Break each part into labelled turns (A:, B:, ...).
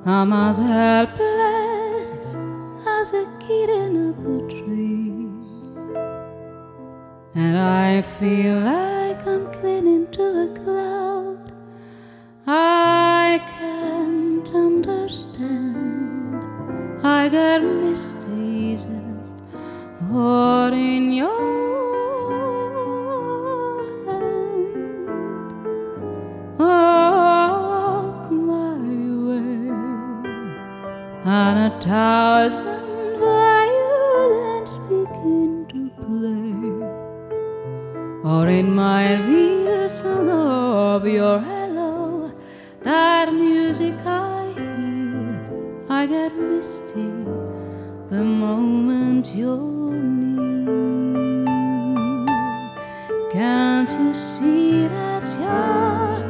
A: I'm as helpless as a kitten up a tree, and I feel like I'm clinging to a cloud. I can't understand. I get misty just holding your hand. Walk my way, and 1,000 violins begin to play, or it might be the sound of your hello, that music I hear. I get misty the moment you're near. Can't you see that you're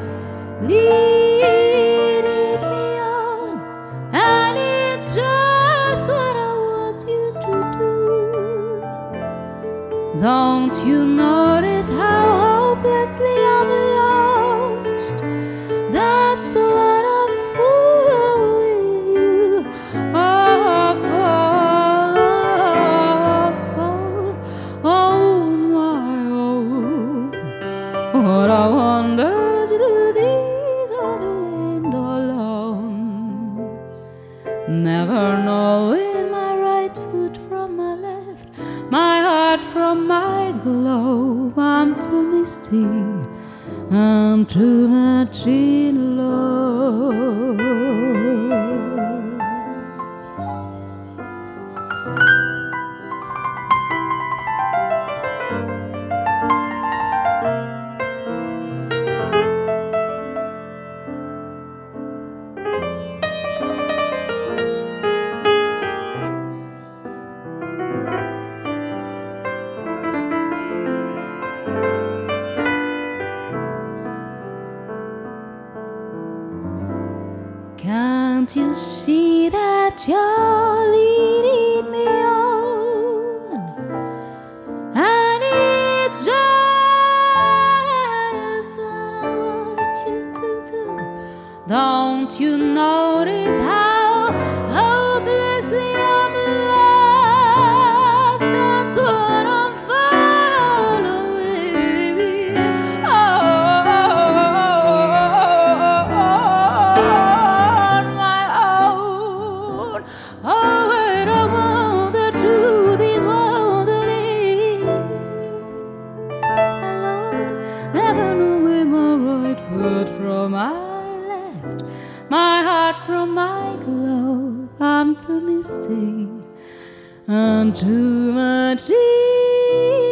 A: leading me on, and it's just what I want you to do? Don't you notice how hopelessly I'm lost? That's what I'm fooling you. Oh, fall, oh my own. What I wonder is, do these all end alone? Never knowing my right foot from my left, my heart from my globe. I'm too misty, I'm too much in love. Can't you see that you're leading me on, and it's just what I want you to do? Don't you notice how hopelessly I'm lost? That's what I'm following. Oh, wait, I want the truth is wandering alone, never knowing my right foot from my left, my heart from my globe. I'm too misty and too much